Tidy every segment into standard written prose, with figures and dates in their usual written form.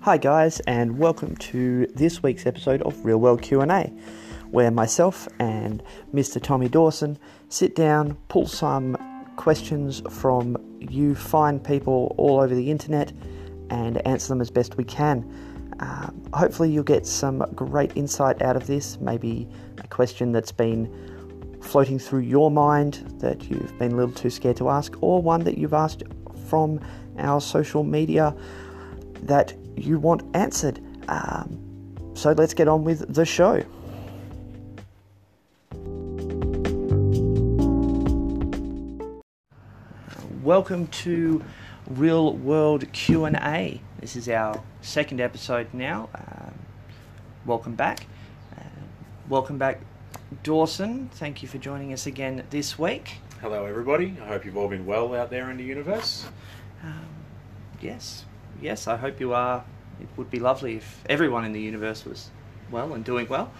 Hi guys, and welcome to this week's episode of Real World Q&A, where myself and Mr. Tommy Dawson sit down, pull some questions from you fine people all over the internet and answer them as best we can. Hopefully you'll get some great insight out of this, maybe a question that's been floating through your mind that you've been a little too scared to ask, or one that you've asked from our social media that you want answered. So let's get on with the show. Welcome to Real World Q&A. This is our second episode now. Welcome back. Welcome back, Dawson. Thank you for joining us again this week. Hello everybody. I hope you've all been well out there in the universe. Yes, I hope you are. It would be lovely if everyone in the universe was well and doing well.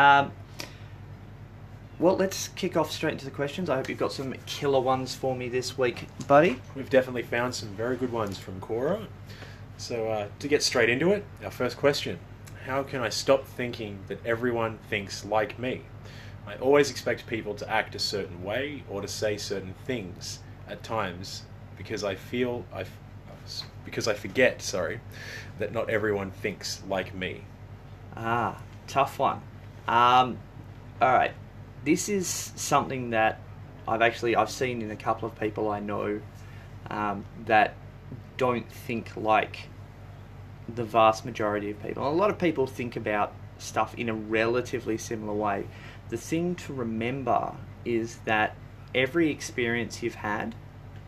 Well, let's kick off straight into the questions. I hope you've got some killer ones for me this week, buddy. We've definitely found some very good ones from Cora. So to get straight into it, our first question. How can I stop thinking that everyone thinks like me? I always expect people to act a certain way or to say certain things at times because I forget, that not everyone thinks like me. Tough one. Alright, this is something that I've seen in a couple of people I know that don't think like the vast majority of people. A lot of people think about stuff in a relatively similar way. The thing to remember is that every experience you've had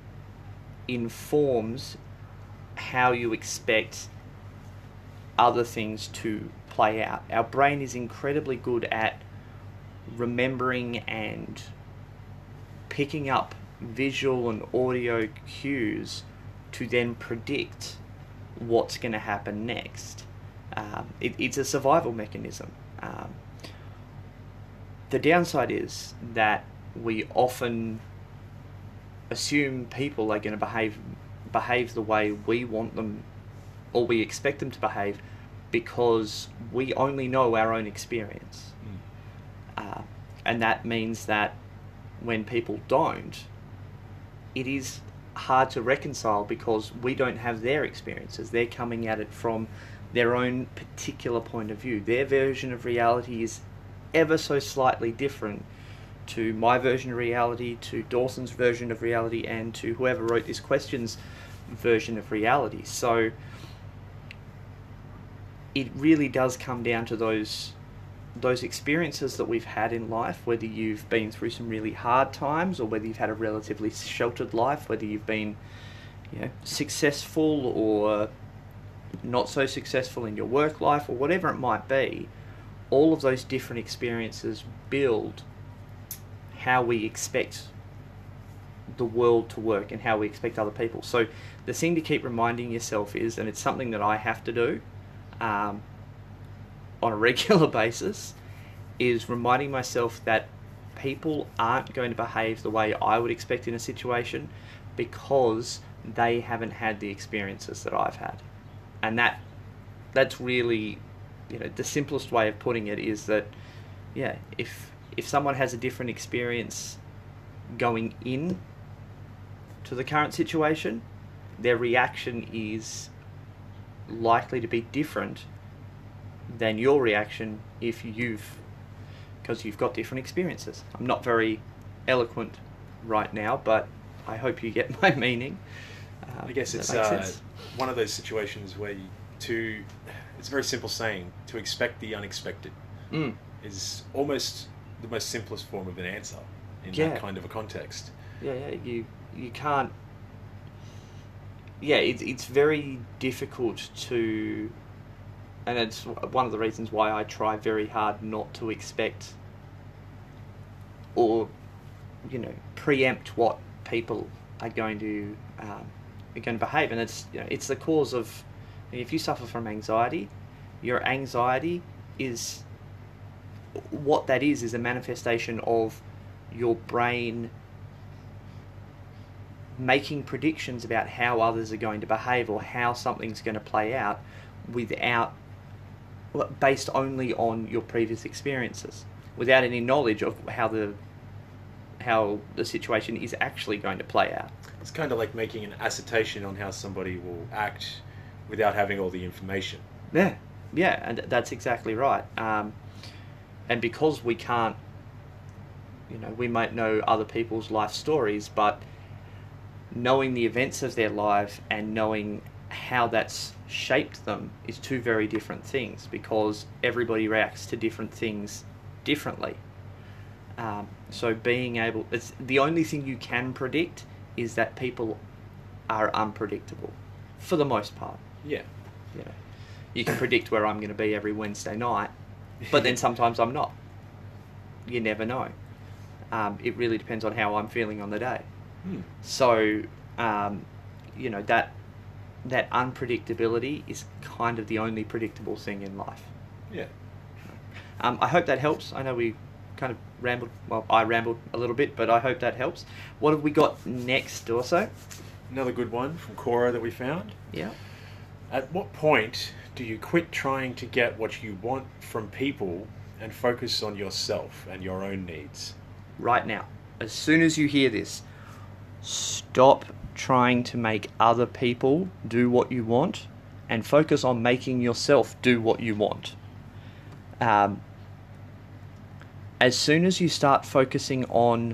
informs how you expect other things to play out. Our brain is incredibly good at remembering and picking up visual and audio cues to then predict what's going to happen next. It's a survival mechanism. The downside is that we often assume people are going to behave the way we want them or we expect them to behave because we only know our own experience. And that means that when people don't, it is hard to reconcile because we don't have their experiences. They're coming at it from their own particular point of view. Their version of reality is ever so slightly different to my version of reality, to Dawson's version of reality, and to whoever wrote this question's version of reality. So it really does come down to those experiences that we've had in life, whether you've been through some really hard times or whether you've had a relatively sheltered life, whether you've been successful or not so successful in your work life or whatever it might be. All of those different experiences build how we expect the world to work and how we expect other people. So the thing to keep reminding yourself is, and it's something that I have to do on a regular basis, is reminding myself that people aren't going to behave the way I would expect in a situation because they haven't had the experiences that I've had. And that's really, the simplest way of putting it is that, if someone has a different experience going in to the current situation, their reaction is likely to be different than your reaction because you've got different experiences. I'm not very eloquent right now, but I hope you get my meaning. I guess it's one of those situations where it's a very simple saying, to expect the unexpected is almost the most simplest form of an answer in that kind of a context. You can't. It's very difficult to, and it's one of the reasons why I try very hard not to expect or preempt what people are going to behave, and it's the cause of, if you suffer from anxiety, your anxiety is what that is a manifestation of your brain making predictions about how others are going to behave or how something's going to play out without, based only on your previous experiences, without any knowledge of how the situation is actually going to play out. It's kind of like making an assertion on how somebody will act without having all the information. Yeah, and that's exactly right. And because we can't, we might know other people's life stories, but knowing the events of their life and knowing how that's shaped them is two very different things, because everybody reacts to different things differently. So being able, it's the only thing you can predict is that people are unpredictable for the most part. Yeah. You can predict where I'm going to be every Wednesday night, but then sometimes I'm not. You never know. It really depends on how I'm feeling on the day. So, that unpredictability is kind of the only predictable thing in life. Yeah. I hope that helps. I know we kind of rambled. Well, I rambled a little bit, but I hope that helps. What have we got next, also? Another good one from Cora that we found. Yeah. At what point do you quit trying to get what you want from people and focus on yourself and your own needs? Right now. As soon as you hear this, stop trying to make other people do what you want and focus on making yourself do what you want. As soon as you start focusing on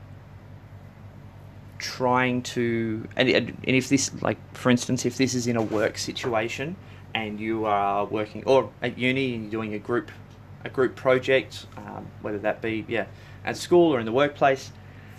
trying to, and if this, like, for instance, if this is in a work situation and you are working, or at uni and you're doing a group project, whether that be at school or in the workplace,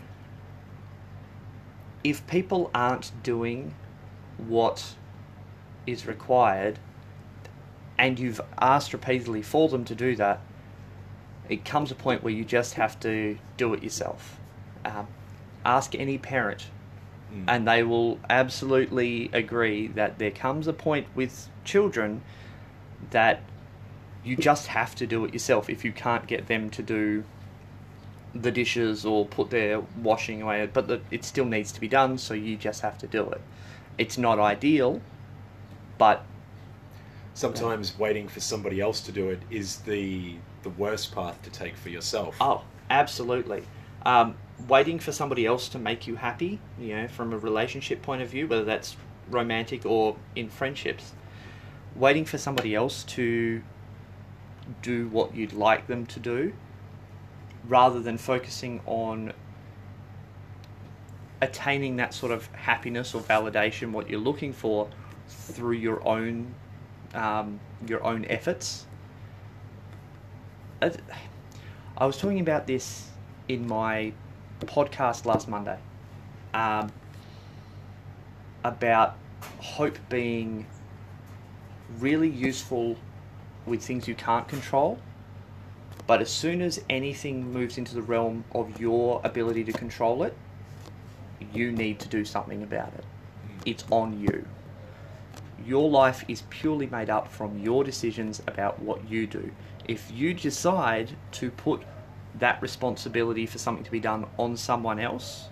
if people aren't doing what is required and you've asked repeatedly for them to do that, it comes a point where you just have to do it yourself. Ask any parent, and they will absolutely agree that there comes a point with children that you just have to do it yourself if you can't get them to do the dishes or put their washing away, but it still needs to be done, so you just have to do it. It's not ideal, but sometimes waiting for somebody else to do it is the worst path to take for yourself. Oh, absolutely. Waiting for somebody else to make you happy, from a relationship point of view, whether that's romantic or in friendships, waiting for somebody else to do what you'd like them to do, rather than focusing on attaining that sort of happiness or validation, what you're looking for, through your own efforts. I was talking about this in my podcast last Monday, about hope being really useful with things you can't control, but as soon as anything moves into the realm of your ability to control it, you need to do something about it. It's on you. Your life is purely made up from your decisions about what you do. If you decide to put that responsibility for something to be done on someone else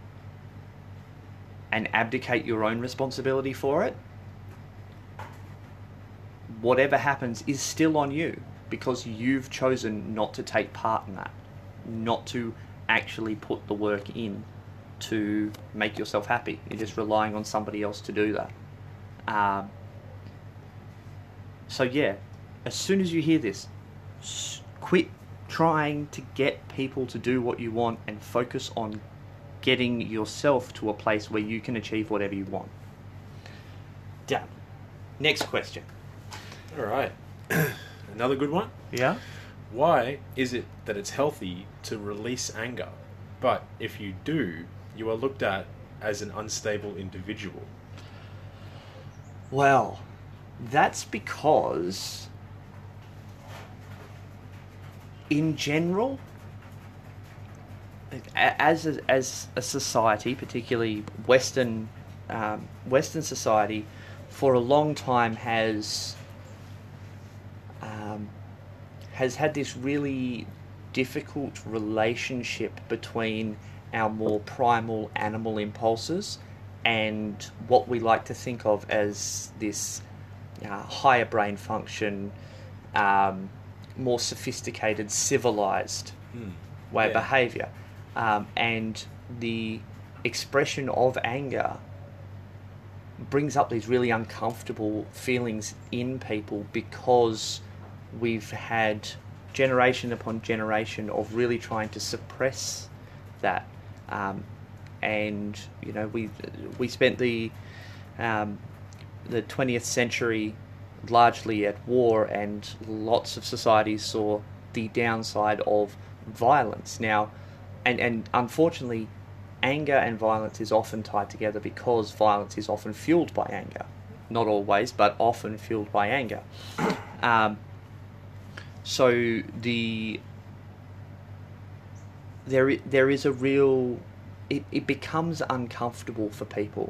and abdicate your own responsibility for it, whatever happens is still on you, because you've chosen not to take part in that, not to actually put the work in to make yourself happy. You're just relying on somebody else to do that. As soon as you hear this, quit trying to get people to do what you want and focus on getting yourself to a place where you can achieve whatever you want. Done. Next question. All right. Another good one. Yeah? Why is it that it's healthy to release anger, but if you do, you are looked at as an unstable individual? Well, that's because, in general, as a society, particularly Western society, for a long time has had this really difficult relationship between our more primal animal impulses and what we like to think of as this higher brain function, more sophisticated, civilized way of Yeah. behavior. And the expression of anger brings up these really uncomfortable feelings in people because we've had generation upon generation of really trying to suppress that. And you know, we spent the 20th century largely at war, and lots of societies saw the downside of violence. Now, and unfortunately, anger and violence is often tied together because violence is often fueled by anger. Not always, but often fueled by anger. So there is a real... It becomes uncomfortable for people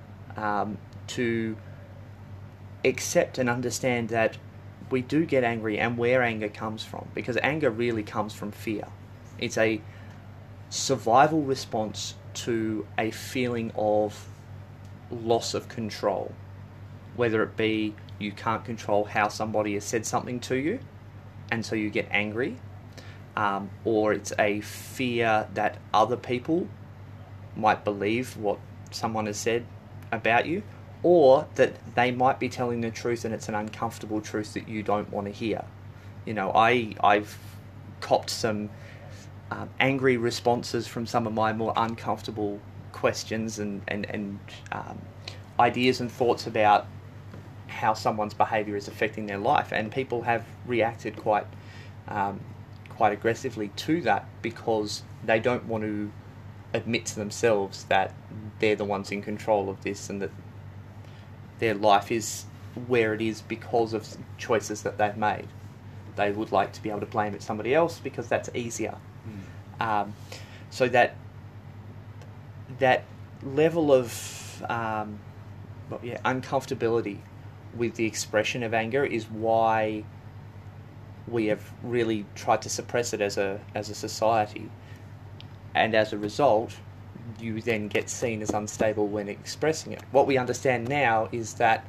to accept and understand that we do get angry and where anger comes from, because anger really comes from fear. It's a survival response to a feeling of loss of control, whether it be you can't control how somebody has said something to you and so you get angry, or it's a fear that other people might believe what someone has said about you, or that they might be telling the truth and it's an uncomfortable truth that you don't want to hear. You know, I've copped some angry responses from some of my more uncomfortable questions and ideas and thoughts about how someone's behaviour is affecting their life, and people have reacted quite aggressively to that because they don't want to admit to themselves that they're the ones in control of this and that their life is where it is because of choices that they've made. They would like to be able to blame it somebody else because that's easier. So that level of uncomfortability with the expression of anger is why we have really tried to suppress it as a society, and as a result you then get seen as unstable when expressing it. What we understand now is that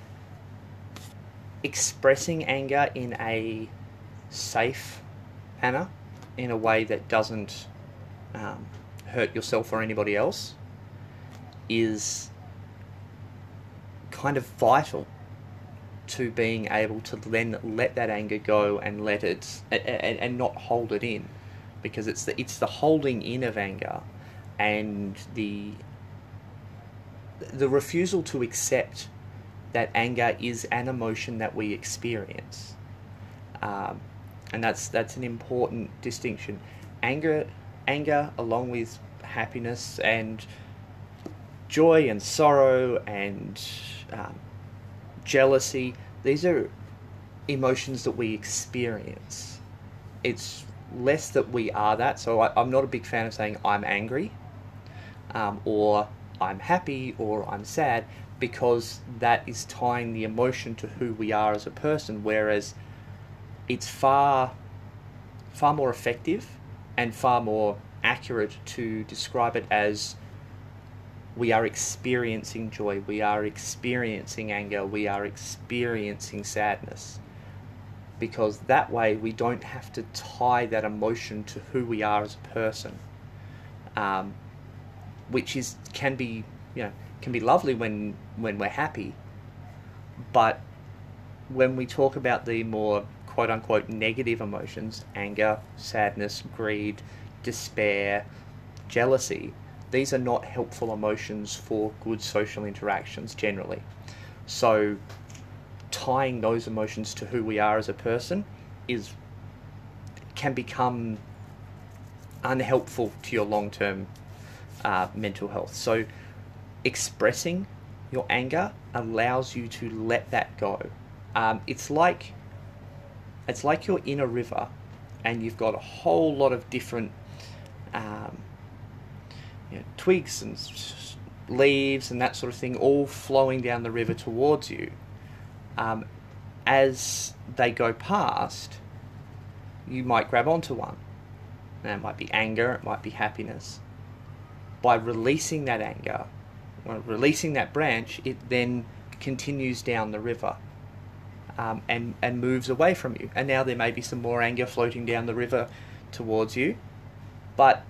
expressing anger in a safe manner, in a way that doesn't hurt yourself or anybody else, is kind of vital to being able to then let that anger go and let it and not hold it in, because it's the holding in of anger and the refusal to accept that anger is an emotion that we experience, and that's an important distinction. Anger, along with happiness and joy and sorrow and jealousy, these are emotions that we experience. It's less that we are that. So I'm not a big fan of saying I'm angry, or I'm happy, or I'm sad, because that is tying the emotion to who we are as a person, whereas it's far more effective and far more accurate to describe it as we are experiencing joy, we are experiencing anger, we are experiencing sadness. Because that way we don't have to tie that emotion to who we are as a person, which can be lovely when we're happy, but when we talk about the more quote unquote negative emotions, anger, sadness, greed, despair, jealousy, these are not helpful emotions for good social interactions generally. So tying those emotions to who we are as a person can become unhelpful to your long-term mental health. So expressing your anger allows you to let that go. It's like you're in a river and you've got a whole lot of different twigs and leaves and that sort of thing all flowing down the river towards you. As they go past, you might grab onto one. And it might be anger, it might be happiness. By releasing that anger, or releasing that branch, it then continues down the river. and moves away from you. And now there may be some more anger floating down the river towards you, but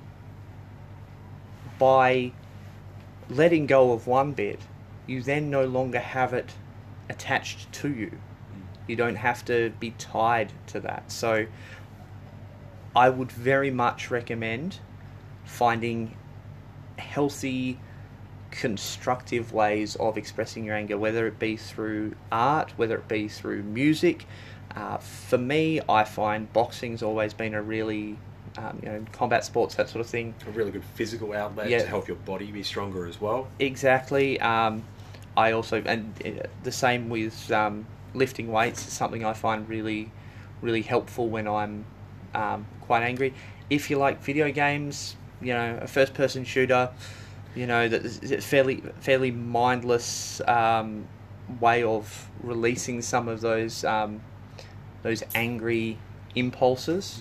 by letting go of one bit, you then no longer have it attached to you. You don't have to be tied to that. So I would very much recommend finding healthy, constructive ways of expressing your anger, whether it be through art, whether it be through music. For me, I find boxing's always been a really, combat sports, that sort of thing. A really good physical outlet to help your body be stronger as well. Exactly. I also, and the same with lifting weights is something I find really, really helpful when I'm quite angry. If you like video games, a first-person shooter, that fairly mindless way of releasing some of those angry impulses,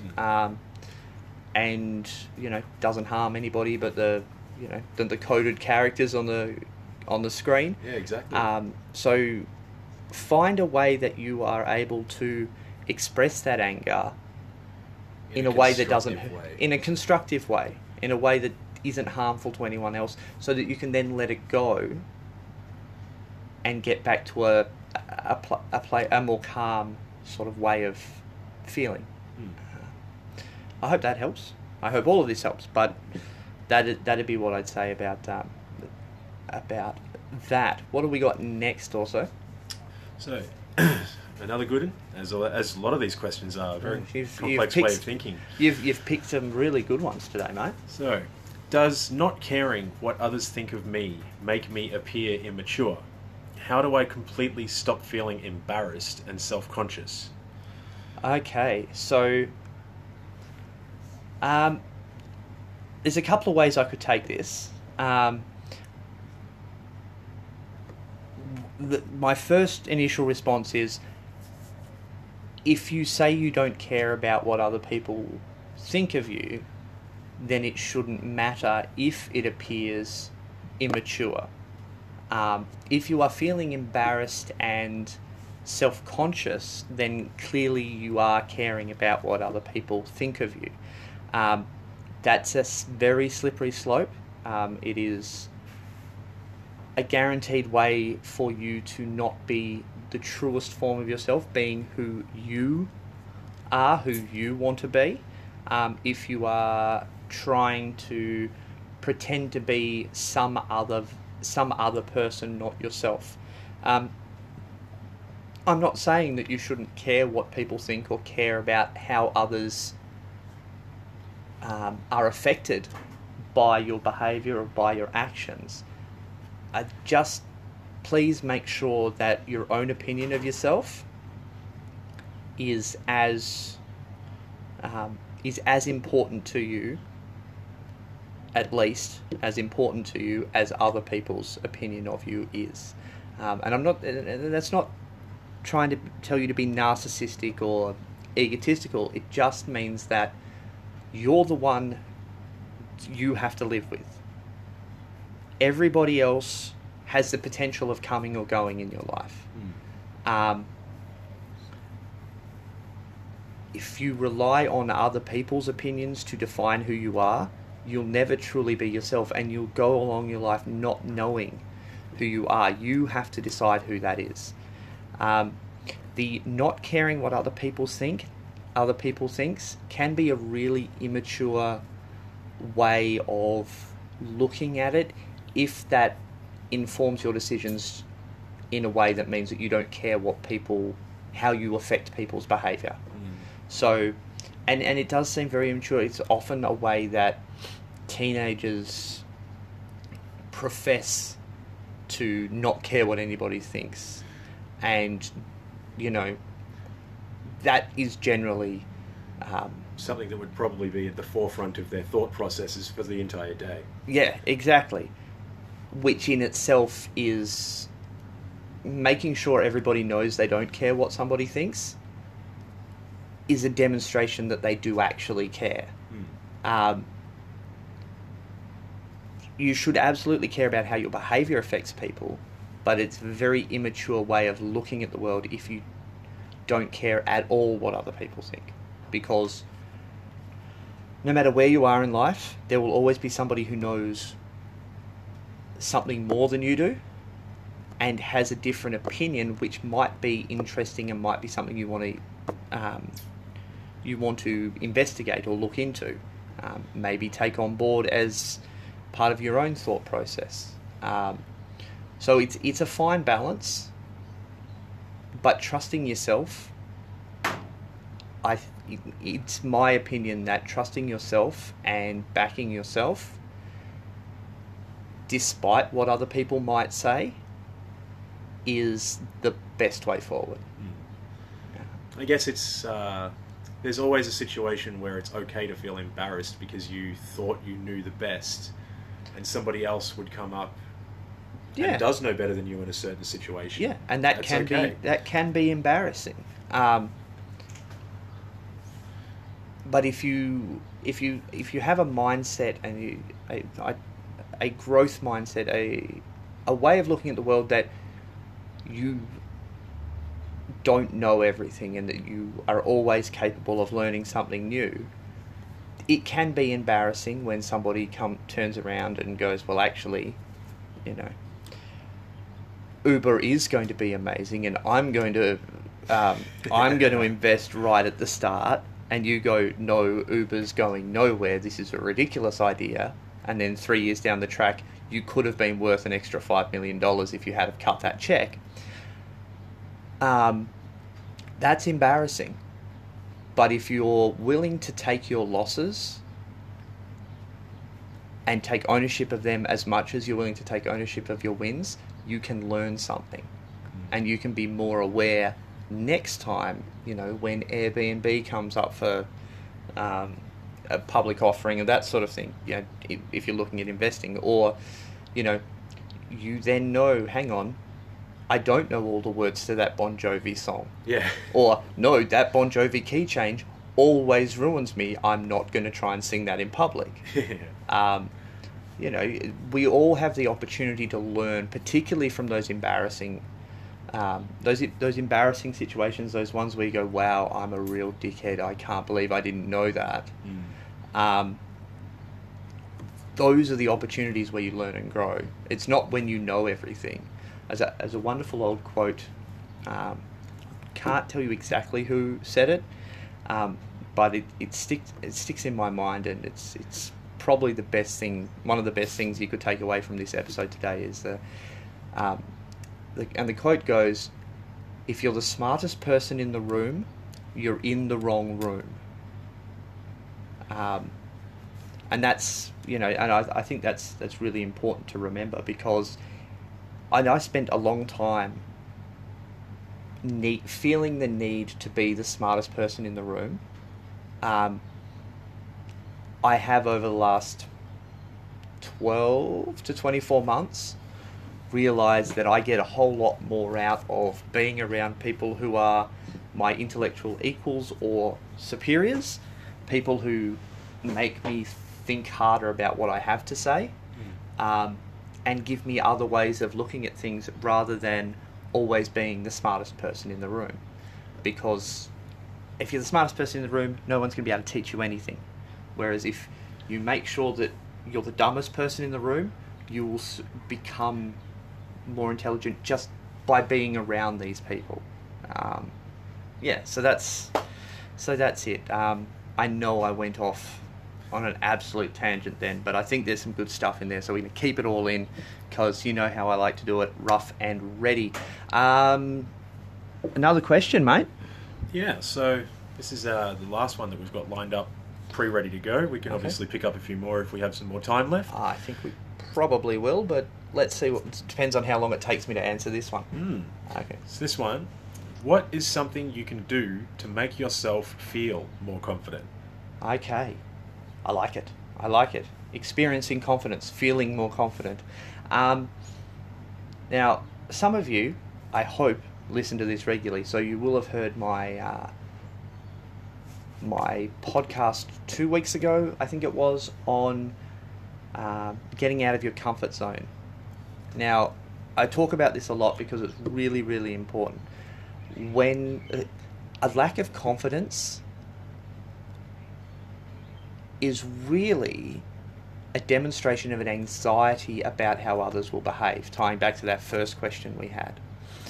and doesn't harm anybody but the coded characters on the screen. Yeah, exactly. So find a way that you are able to express that anger in a way that doesn't, in a constructive way, in a way that isn't harmful to anyone else, so that you can then let it go and get back to a more calm sort of way of feeling. I hope that helps. I hope all of this helps, but that'd be what I'd say about that. What do we got next also? So, another good one, as a lot of these questions are, very complex way of thinking. You've picked some really good ones today, mate. So, does not caring what others think of me make me appear immature? How do I completely stop feeling embarrassed and self-conscious? Okay, so there's a couple of ways I could take this. My first initial response is, if you say you don't care about what other people think of you, then it shouldn't matter if it appears immature. If you are feeling embarrassed and self-conscious, then clearly you are caring about what other people think of you. That's a very slippery slope. It is a guaranteed way for you to not be the truest form of yourself, being who you are, who you want to be. If you are trying to pretend to be some other person, not yourself. I'm not saying that you shouldn't care what people think or care about how others are affected by your behaviour or by your actions. Just please make sure that your own opinion of yourself is as important to you, at least as important to you as other people's opinion of you is. And that's not trying to tell you to be narcissistic or egotistical. It just means that you're the one you have to live with. Everybody else has the potential of coming or going in your life. If you rely on other people's opinions to define who you are, you'll never truly be yourself, and you'll go along your life not knowing who you are. You have to decide who that is. The not caring what other people thinks can be a really immature way of looking at it, if that informs your decisions in a way that means that you don't care how you affect people's behaviour. So, and it does seem very immature. It's often a way that teenagers profess to not care what anybody thinks, and that is generally something that would probably be at the forefront of their thought processes for the entire day. Yeah, exactly. Which in itself is making sure everybody knows they don't care what somebody thinks is a demonstration that they do actually care. You should absolutely care about how your behaviour affects people, but it's a very immature way of looking at the world if you don't care at all what other people think, because no matter where you are in life, there will always be somebody who knows something more than you do and has a different opinion, which might be interesting and might be something you want to investigate or look into, maybe take on board as part of your own thought process. So it's a fine balance, but trusting yourself, it's my opinion that trusting yourself and backing yourself, despite what other people might say, is the best way forward. I guess it's there's always a situation where it's okay to feel embarrassed because you thought you knew the best, and somebody else would come up and does know better than you in a certain situation. Yeah, and that can be embarrassing. But if you have a mindset and a growth mindset, a way of looking at the world that you don't know everything and that you are always capable of learning something new, it can be embarrassing when somebody turns around and goes, well, actually, Uber is going to be amazing, and I'm going to invest right at the start, and you go, no, Uber's going nowhere, this is a ridiculous idea, and then 3 years down the track, you could have been worth an extra $5 million if you had have cut that check. That's embarrassing. But if you're willing to take your losses and take ownership of them as much as you're willing to take ownership of your wins, you can learn something. And you can be more aware next time, when Airbnb comes up for a public offering and that sort of thing, if you're looking at investing, or, you then know, hang on, I don't know all the words to that Bon Jovi song. Yeah. Or, no, that Bon Jovi key change always ruins me. I'm not going to try and sing that in public. We all have the opportunity to learn, particularly from those embarrassing embarrassing situations, those ones where you go, wow, I'm a real dickhead. I can't believe I didn't know that. Those are the opportunities where you learn and grow. It's not when you know everything. As a wonderful old quote, can't tell you exactly who said it, but it sticks in my mind, and it's probably the best thing. One of the best things you could take away from this episode today is and the quote goes, "If you're the smartest person in the room, you're in the wrong room." And that's and I think that's really important to remember, because I spent a long time feeling the need to be the smartest person in the room. I have, over the last 12 to 24 months, realised that I get a whole lot more out of being around people who are my intellectual equals or superiors, people who make me think harder about what I have to say, and give me other ways of looking at things rather than always being the smartest person in the room. Because if you're the smartest person in the room, no one's going to be able to teach you anything. Whereas if you make sure that you're the dumbest person in the room, you will become more intelligent just by being around these people. So that's it. I know I went off on an absolute tangent then, but I think there's some good stuff in there, so we're going to keep it all in, because you know how I like to do it, rough and ready. Another question, mate? Yeah, so this is the last one that we've got lined up, pre-ready to go. We can obviously pick up a few more if we have some more time left. I think we probably will, but let's see. It depends on how long it takes me to answer this one. Okay. So this one, what is something you can do to make yourself feel more confident? Okay. I like it. Experiencing confidence, feeling more confident. Now, some of you, I hope, listen to this regularly, so you will have heard my my podcast 2 weeks ago, I think it was, on getting out of your comfort zone. Now, I talk about this a lot because it's really, really important. When a lack of confidence is really a demonstration of an anxiety about how others will behave, tying back to that first question we had.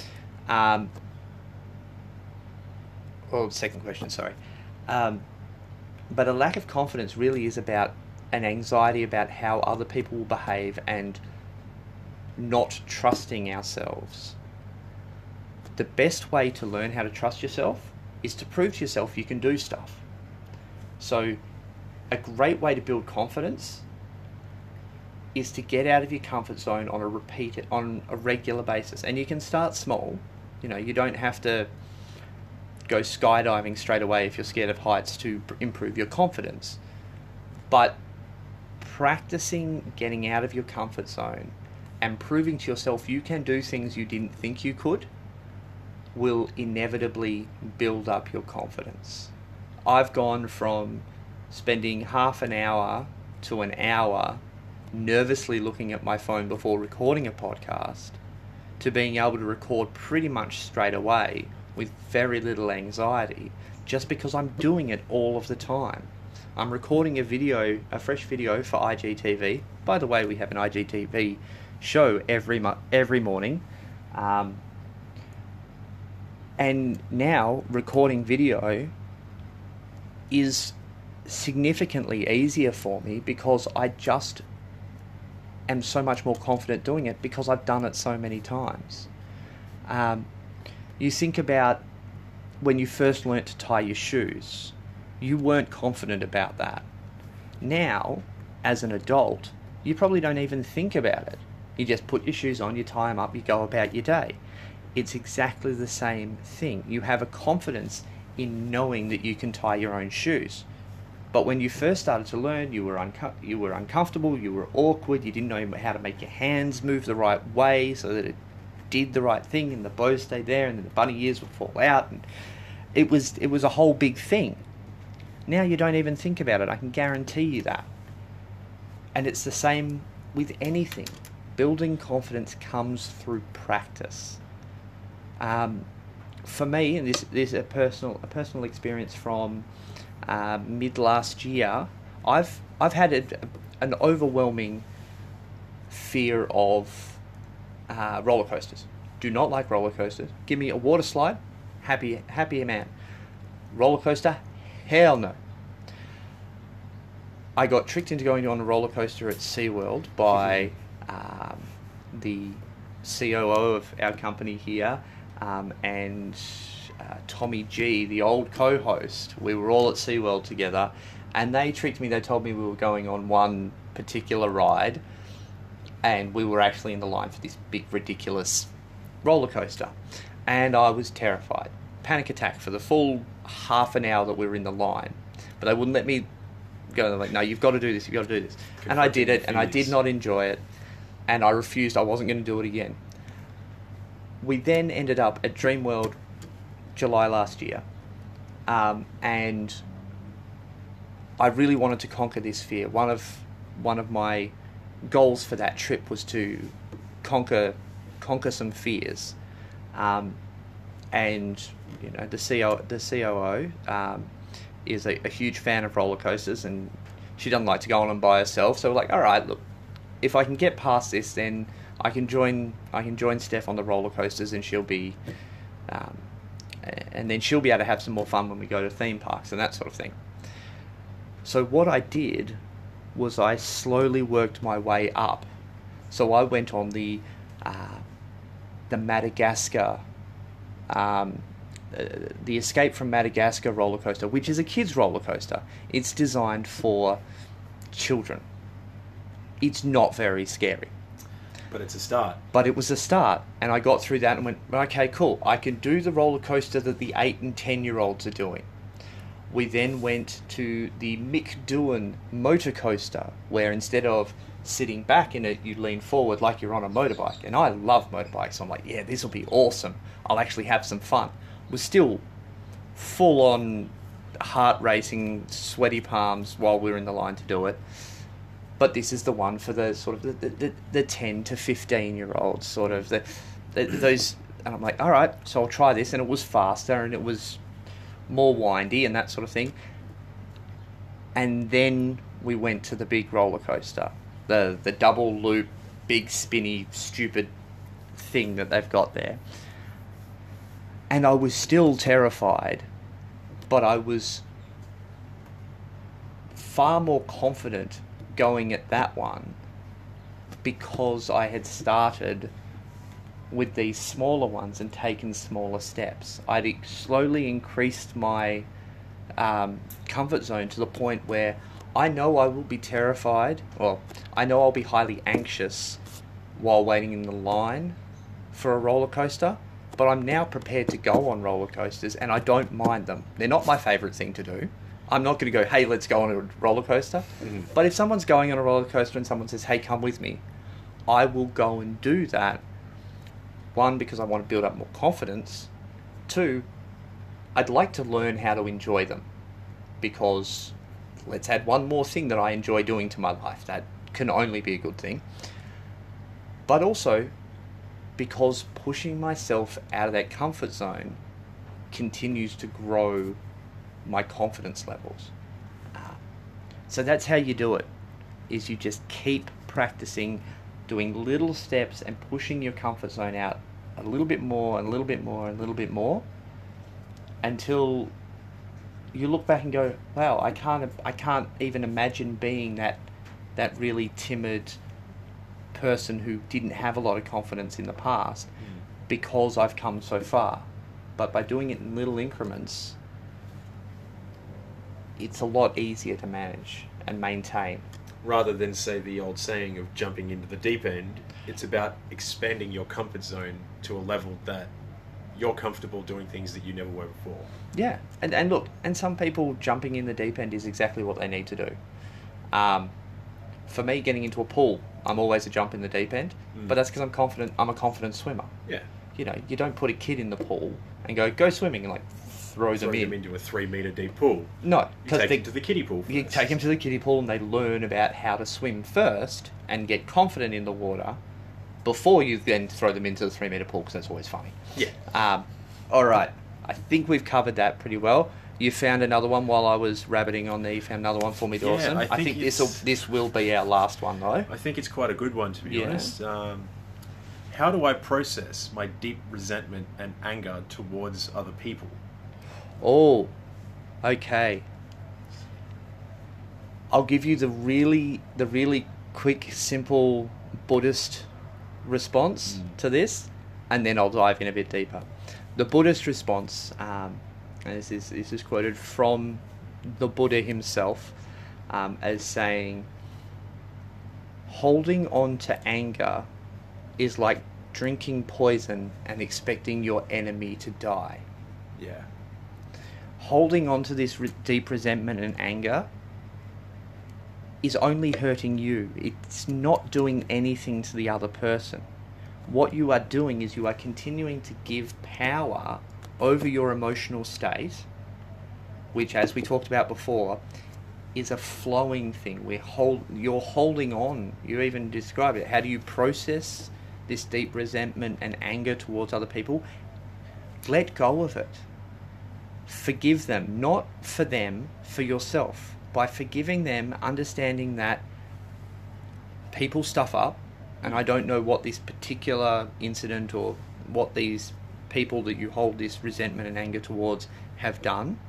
Or second question, sorry. But a lack of confidence really is about an anxiety about how other people will behave and not trusting ourselves. The best way to learn how to trust yourself is to prove to yourself you can do stuff. So a great way to build confidence is to get out of your comfort zone on a regular basis. And you can start small. You know, you don't have to go skydiving straight away if you're scared of heights to improve your confidence. But practicing getting out of your comfort zone and proving to yourself you can do things you didn't think you could will inevitably build up your confidence. I've gone from spending half an hour to an hour nervously looking at my phone before recording a podcast to being able to record pretty much straight away with very little anxiety, just because I'm doing it all of the time. I'm recording a fresh video for IGTV. By the way, we have an IGTV show every morning. And now recording video is significantly easier for me because I just am so much more confident doing it because I've done it so many times. You think about when you first learnt to tie your shoes, you weren't confident about that. Now, as an adult, you probably don't even think about it. You just put your shoes on, you tie them up, you go about your day. It's exactly the same thing. You have a confidence in knowing that you can tie your own shoes. But when you first started to learn, you were uncomfortable, you were awkward, you didn't know how to make your hands move the right way so that it did the right thing and the bows stayed there and then the bunny ears would fall out. And it was a whole big thing. Now you don't even think about it, I can guarantee you that. And it's the same with anything. Building confidence comes through practice. For me, and this is a personal experience from mid last year, I've had an overwhelming fear of roller coasters. Do not like roller coasters. Give me a water slide, happy man. Roller coaster, hell no. I got tricked into going on a roller coaster at SeaWorld by the COO of our company here, and Tommy G, the old co-host. We were all at SeaWorld together, and they tricked me. They told me we were going on one particular ride, and we were actually in the line for this big, ridiculous roller coaster. And I was terrified. Panic attack for the full half an hour that we were in the line. But they wouldn't let me go. They're like, no, you've got to do this, you've got to do this. And I did it, and I did not enjoy it. And I refused, I wasn't going to do it again. We then ended up at Dreamworld July last year. And I really wanted to conquer this fear. One of my goals for that trip was to conquer some fears. And you know, the COO is a huge fan of roller coasters, and she doesn't like to go on them by herself. So we're like, all right, look, if I can get past this, then I can join Steph on the roller coasters, and she'll be able to have some more fun when we go to theme parks and that sort of thing. So what I did was I slowly worked my way up. So I went on the Madagascar, the Escape from Madagascar roller coaster, which is a kids roller coaster. It's designed for children. It's not very scary. But it's a start. But it was a start, and I got through that and went, okay, cool, I can do the roller coaster that the 8 and 10-year-olds are doing. We then went to the Mick Doohan motor coaster, where instead of sitting back in it, you lean forward like you're on a motorbike. And I love motorbikes, so I'm like, yeah, this will be awesome. I'll actually have some fun. It was still full-on heart racing, sweaty palms while we were in the line to do it. But this is the one for the sort of the 10 to 15-year-olds, sort of those. And I'm like, all right, so I'll try this. And it was faster, and it was more windy and that sort of thing. And then we went to the big roller coaster, the double loop, big spinny, stupid thing that they've got there. And I was still terrified, but I was far more confident going at that one because I had started with these smaller ones and taken smaller steps. I'd slowly increased my comfort zone to the point where I know I will be terrified, or I know I'll be highly anxious while waiting in the line for a roller coaster, but I'm now prepared to go on roller coasters and I don't mind them. They're not my favourite thing to do. I'm not going to go, hey, let's go on a roller coaster. Mm-hmm. But if someone's going on a roller coaster and someone says, hey, come with me, I will go and do that. One, because I want to build up more confidence. Two, I'd like to learn how to enjoy them. Because let's add one more thing that I enjoy doing to my life. That can only be a good thing. But also, because pushing myself out of that comfort zone continues to grow my confidence levels. So that's how you do it, is you just keep practicing doing little steps and pushing your comfort zone out a little bit more and a little bit more and a little bit more until you look back and go, wow, I can't even imagine being that really timid person who didn't have a lot of confidence in the past because I've come so far. But by doing it in little increments, it's a lot easier to manage and maintain. Rather than, say, the old saying of jumping into the deep end, it's about expanding your comfort zone to a level that you're comfortable doing things that you never were before. Yeah, and look, and some people jumping in the deep end is exactly what they need to do. For me, getting into a pool, I'm always a jump in the deep end, but that's because I'm a confident swimmer. Yeah. You know, you don't put a kid in the pool and go swimming and throw them into a 3 metre deep pool. No, you take them to the kiddie pool first. You take them to the kiddie pool and they learn about how to swim first and get confident in the water before you then throw them into the 3 metre pool, because that's always funny. Yeah. All right. I think we've covered that pretty well. You found another one while I was rabbiting on there. You found another one for me, Dawson. Yeah, I think this will be our last one, though. I think it's quite a good one, to be honest. How do I process my deep resentment and anger towards other people? Oh, okay. I'll give you the really quick, simple Buddhist response to this, and then I'll dive in a bit deeper. The Buddhist response, and this is quoted from the Buddha himself, as saying, holding on to anger is like drinking poison and expecting your enemy to die. Yeah. Holding on to this deep resentment and anger is only hurting you. It's not doing anything to the other person. What you are doing is you are continuing to give power over your emotional state, which, as we talked about before, is a flowing thing. You're holding on. You even describe it. How do you process this deep resentment and anger towards other people? Let go of it. Forgive them, not for them, for yourself. By forgiving them, understanding that people stuff up, and I don't know what this particular incident or what these people that you hold this resentment and anger towards have done.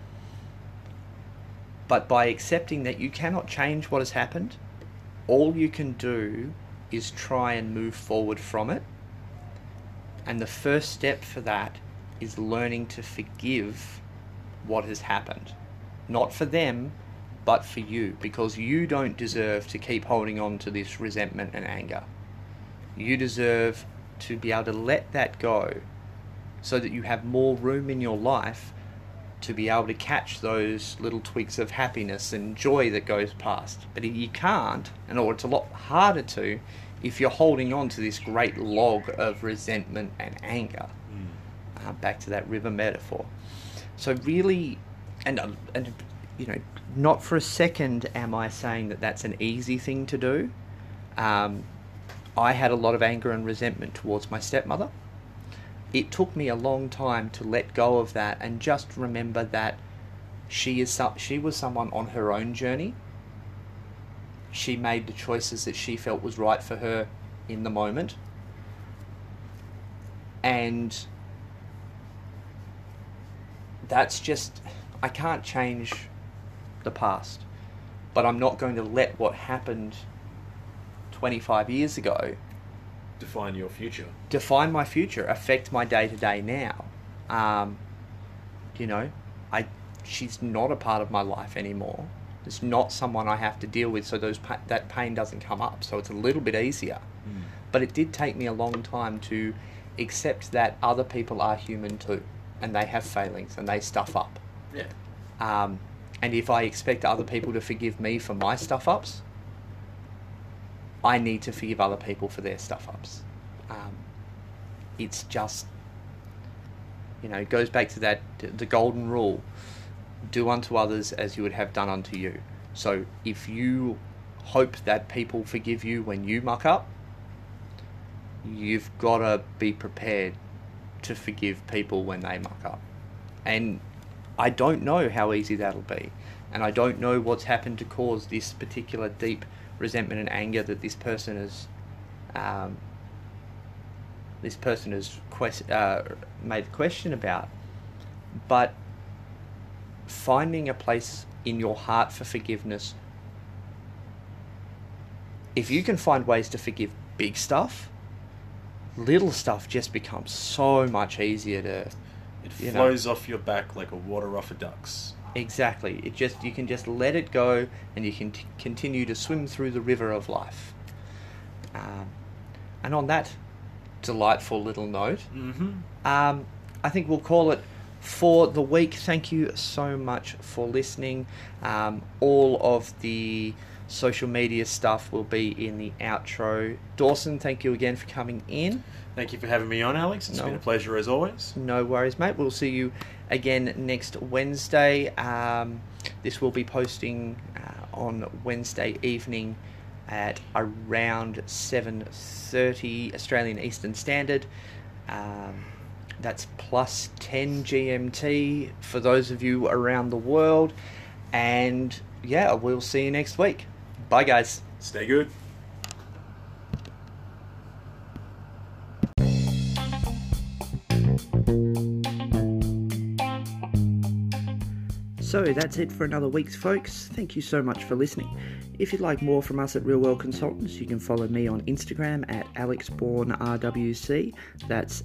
But by accepting that you cannot change what has happened, all you can do is try and move forward from it. And the first step for that is learning to forgive what has happened. Not for them, but for you, because you don't deserve to keep holding on to this resentment and anger. You deserve to be able to let that go so that you have more room in your life to be able to catch those little tweaks of happiness and joy that goes past. But you can't, or it's a lot harder to, if you're holding on to this great log of resentment and anger. Back to that river metaphor. So really, and you know, not for a second am I saying that that's an easy thing to do. I had a lot of anger and resentment towards my stepmother. it took me a long time to let go of that and just remember that she was someone on her own journey. She made the choices that she felt was right for her in the moment. And that's just, I can't change the past, but I'm not going to let what happened 25 years ago Define your future. define my future, affect my day-to-day now. You know, she's not a part of my life anymore. It's not someone I have to deal with, so that pain doesn't come up. So it's a little bit easier. But it did take me a long time to accept that other people are human too, and they have failings and they stuff up. Yeah. And if I expect other people to forgive me for my stuff-ups, I need to forgive other people for their stuff-ups. It's just, it goes back to the golden rule. Do unto others as you would have done unto you. So if you hope that people forgive you when you muck up, you've got to be prepared to forgive people when they muck up. And I don't know how easy that'll be. And I don't know what's happened to cause this particular deep resentment and anger that this person has made a question about. But finding a place in your heart for forgiveness, if you can find ways to forgive big stuff, little stuff just becomes so much easier to... It flows off your back like a water off a duck's. Exactly. You can just let it go, and you can continue to swim through the river of life. And on that delightful little note, I think we'll call it for the week. Thank you so much for listening. All of the social media stuff will be in the outro. Dawson, thank you again for coming in. Thank you for having me on, Alex. It's been a pleasure as always. No worries, mate. We'll see you again next Wednesday. This will be posting on Wednesday evening at around 7:30 Australian Eastern Standard. That's plus 10 GMT for those of you around the world. And yeah, we'll see you next week. Bye, guys. Stay good. So that's it for another week, folks. Thank you so much for listening. If you'd like more from us at Real World Consultants, you can follow me on Instagram at AlexBourneRWC. That's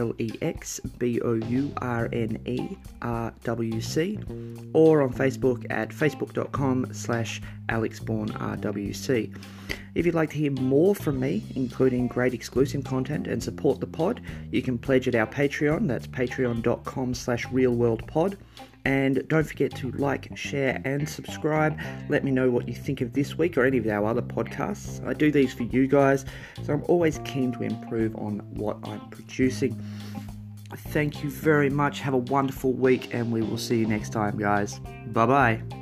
AlexBourneRWC. Or on Facebook at facebook.com/AlexBourneRWC. If you'd like to hear more from me, including great exclusive content and support the pod, you can pledge at our Patreon. That's patreon.com/realworldpod. And don't forget to like, share, and subscribe. Let me know what you think of this week or any of our other podcasts. I do these for you guys, so I'm always keen to improve on what I'm producing. Thank you very much. Have a wonderful week, and we will see you next time, guys. Bye-bye.